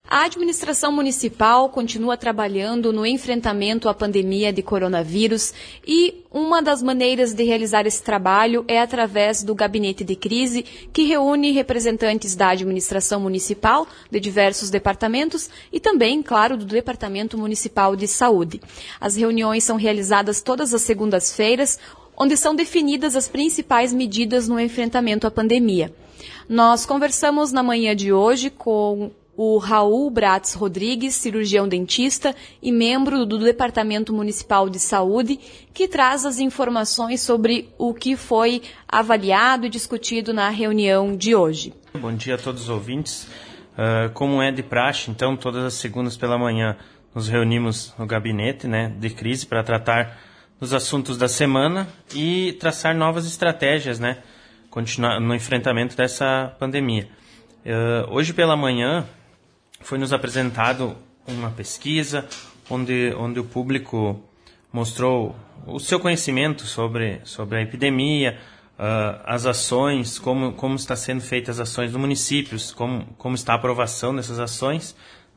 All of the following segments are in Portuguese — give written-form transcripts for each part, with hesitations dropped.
A administração municipal continua trabalhando no enfrentamento à pandemia de coronavírus e uma das maneiras de realizar esse trabalho é através do Gabinete de Crise, que reúne representantes da administração municipal, de diversos departamentos e também, claro, do Departamento Municipal de Saúde. As reuniões são realizadas todas as segundas-feiras, onde são definidas as principais medidas no enfrentamento à pandemia. Nós conversamos na manhã de hoje com o Raul Bratz Rodrigues, cirurgião dentista e membro do Departamento Municipal de Saúde, que traz as informações sobre o que foi avaliado e discutido na reunião de hoje. Bom dia a todos os ouvintes. Como é de praxe, então, todas as segundas pela manhã nos reunimos no gabinete, de crise para tratar dos assuntos da semana e traçar novas estratégias, continuar no enfrentamento dessa pandemia. Hoje pela manhã foi nos apresentado uma pesquisa onde o público mostrou o seu conhecimento sobre a epidemia, as ações, como está sendo feitas as ações do município, como está a aprovação dessas ações,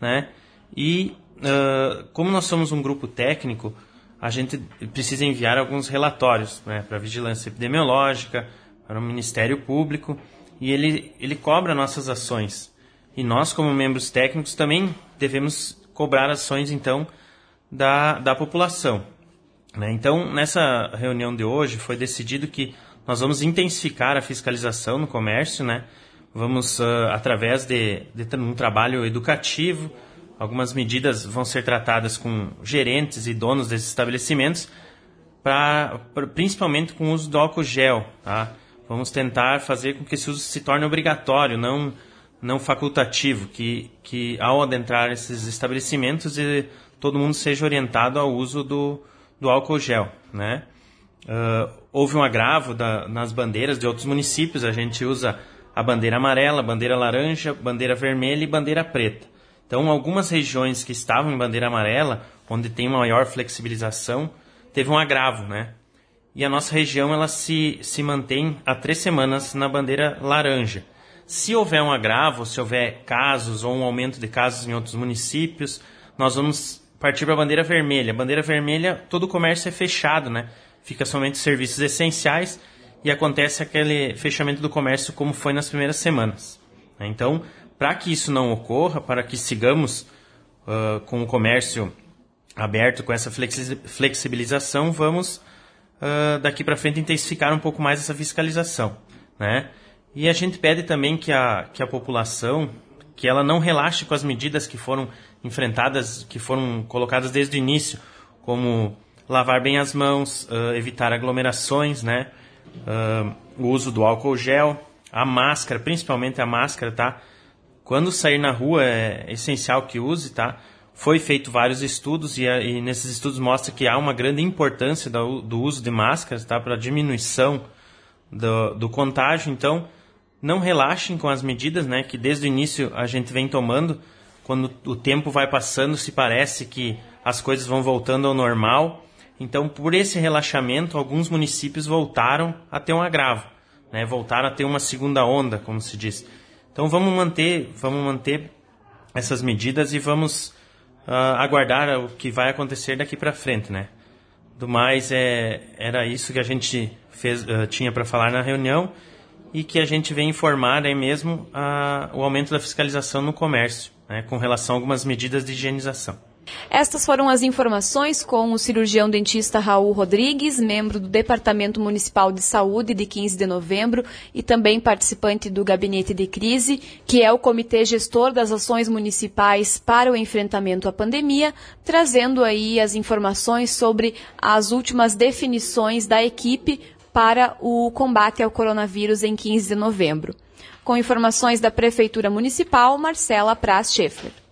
E como nós somos um grupo técnico, a gente precisa enviar alguns relatórios para a vigilância epidemiológica, para o Ministério Público, e ele cobra nossas ações. E nós, como membros técnicos, também devemos cobrar ações, então, da população. Então, nessa reunião de hoje, foi decidido que nós vamos intensificar a fiscalização no comércio, Vamos, através de um trabalho educativo, algumas medidas vão ser tratadas com gerentes e donos desses estabelecimentos, principalmente com o uso do álcool gel, Vamos tentar fazer com que esse uso se torne obrigatório, não facultativo, que ao adentrar esses estabelecimentos todo mundo seja orientado ao uso do álcool gel, Houve um agravo nas bandeiras de outros municípios, a gente usa a bandeira amarela, bandeira laranja, bandeira vermelha e bandeira preta. Então, algumas regiões que estavam em bandeira amarela, onde tem maior flexibilização, teve um agravo, E a nossa região ela se mantém há 3 semanas na bandeira laranja. Se houver um agravo, se houver casos ou um aumento de casos em outros municípios, nós vamos partir para a bandeira vermelha. A bandeira vermelha, todo o comércio é fechado, Fica somente serviços essenciais e acontece aquele fechamento do comércio como foi nas primeiras semanas. Então, para que isso não ocorra, para que sigamos com o comércio aberto, com essa flexibilização, vamos daqui para frente intensificar um pouco mais essa fiscalização, E a gente pede também que a população, que ela não relaxe com as medidas que foram enfrentadas, que foram colocadas desde o início, como lavar bem as mãos, evitar aglomerações, o uso do álcool gel, a máscara, principalmente a máscara, Quando sair na rua é essencial que use, Foi feito vários estudos e nesses estudos mostra que há uma grande importância do uso de máscaras, para a diminuição do contágio. Então, não relaxem com as medidas, que desde o início a gente vem tomando. Quando o tempo vai passando, se parece que as coisas vão voltando ao normal. Então, por esse relaxamento, alguns municípios voltaram a ter um agravo, voltaram a ter uma segunda onda, como se diz. Então, vamos manter essas medidas e vamos aguardar o que vai acontecer daqui para frente, Do mais, era isso que a gente tinha para falar na reunião e que a gente vem informar mesmo o aumento da fiscalização no comércio, com relação a algumas medidas de higienização. Estas foram as informações com o cirurgião dentista Raul Rodrigues, membro do Departamento Municipal de Saúde de 15 de novembro e também participante do Gabinete de Crise, que é o comitê gestor das ações municipais para o enfrentamento à pandemia, trazendo aí as informações sobre as últimas definições da equipe para o combate ao coronavírus em 15 de novembro. Com informações da Prefeitura Municipal, Marcela Praz Scheffler.